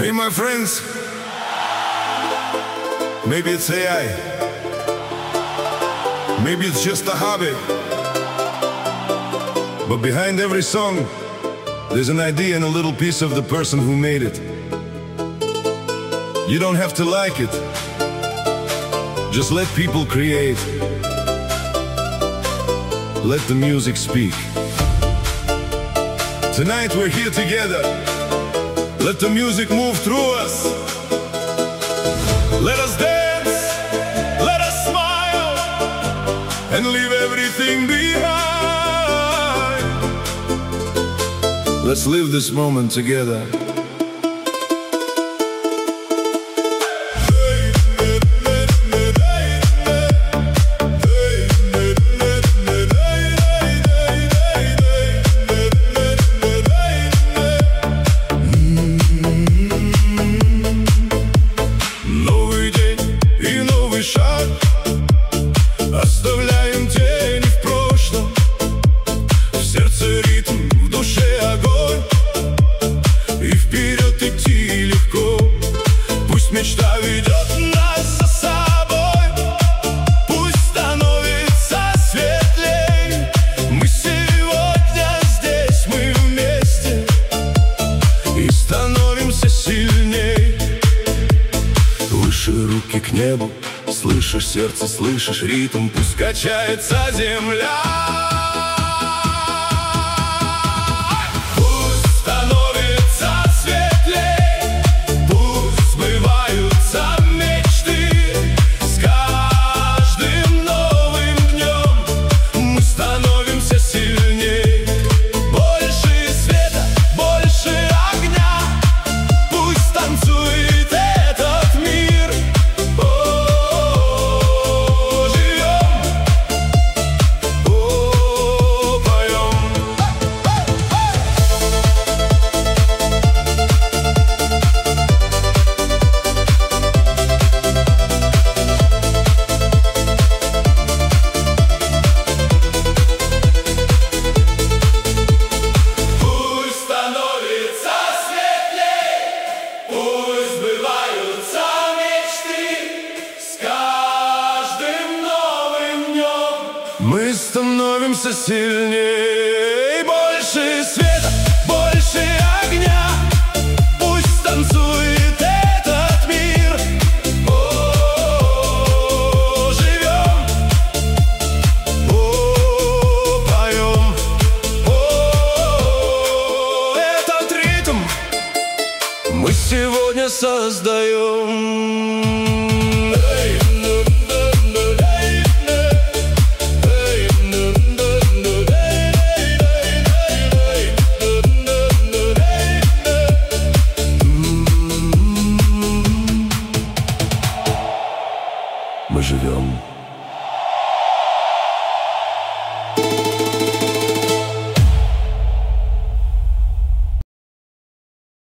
Hey my friends, maybe it's AI, maybe it's just a hobby, but behind every song there's an idea and a little piece of the person who made it. You don't have to like it, just let people create. Let the music speak. Tonight we're here together. Let the music move through us. Let us dance, let us smile, and leave everything behind. Let's live this moment together. Оставляем тени в прошлом, в сердце ритм, в душе огонь, и вперед идти легко. Пусть мечта ведет нас за собой, пусть становится светлей. Мы сегодня здесь, мы вместе, и становимся сильней. Выше руки к небу, слышишь сердце, слышишь ритм, пусть качается земля. Пусть становится светлей, пусть сбываются мечты. С каждым новым днем мы становимся сильней. Больше света, больше огня, пусть танцует этот мир. Мы становимся сильнее. Больше света, больше огня, пусть танцует этот мир. О, живем, о, поем, о, этот ритм мы сегодня создаем.